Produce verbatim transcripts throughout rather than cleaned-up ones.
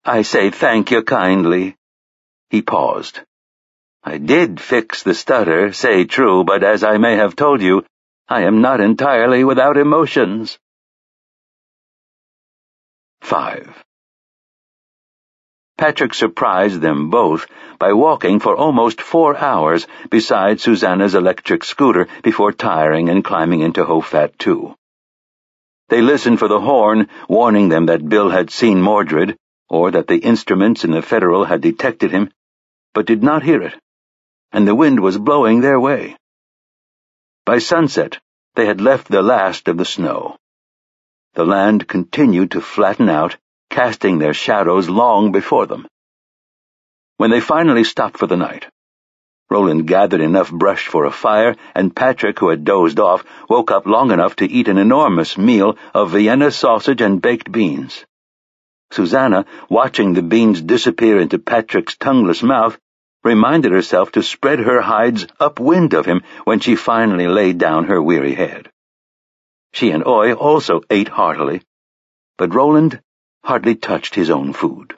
I say thank you kindly." He paused. "I did fix the stutter, say true, but as I may have told you, I am not entirely without emotions." Five. Patrick surprised them both by walking for almost four hours beside Susanna's electric scooter before tiring and climbing into Hofat too. They listened for the horn warning them that Bill had seen Mordred, or that the instruments in the Federal had detected him, but did not hear it, and the wind was blowing their way. By sunset, they had left the last of the snow. The land continued to flatten out, casting their shadows long before them. When they finally stopped for the night, Roland gathered enough brush for a fire, and Patrick, who had dozed off, woke up long enough to eat an enormous meal of Vienna sausage and baked beans. Susanna, watching the beans disappear into Patrick's tongueless mouth, reminded herself to spread her hides upwind of him when she finally laid down her weary head. She and Oy also ate heartily, but Roland hardly touched his own food.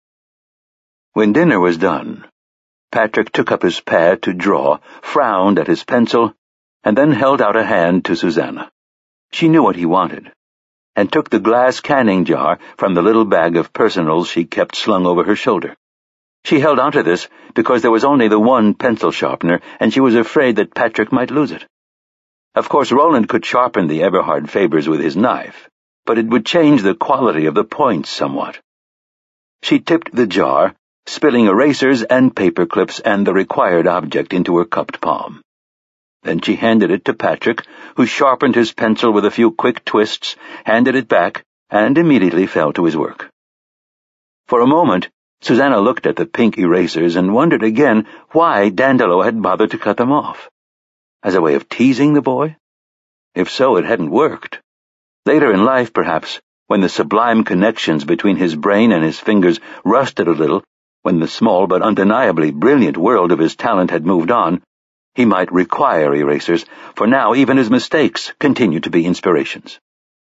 When dinner was done, Patrick took up his pad to draw, frowned at his pencil, and then held out a hand to Susanna. She knew what he wanted, and took the glass canning jar from the little bag of personals she kept slung over her shoulder. She held onto this because there was only the one pencil sharpener, and she was afraid that Patrick might lose it. Of course, Roland could sharpen the Eberhard Fabers with his knife, but it would change the quality of the points somewhat. She tipped the jar, spilling erasers and paper clips and the required object into her cupped palm. Then she handed it to Patrick, who sharpened his pencil with a few quick twists, handed it back, and immediately fell to his work. For a moment, Susanna looked at the pink erasers and wondered again why Dandolo had bothered to cut them off. As a way of teasing the boy? If so, it hadn't worked. Later in life, perhaps, when the sublime connections between his brain and his fingers rusted a little, when the small but undeniably brilliant world of his talent had moved on, he might require erasers, for now even his mistakes continued to be inspirations.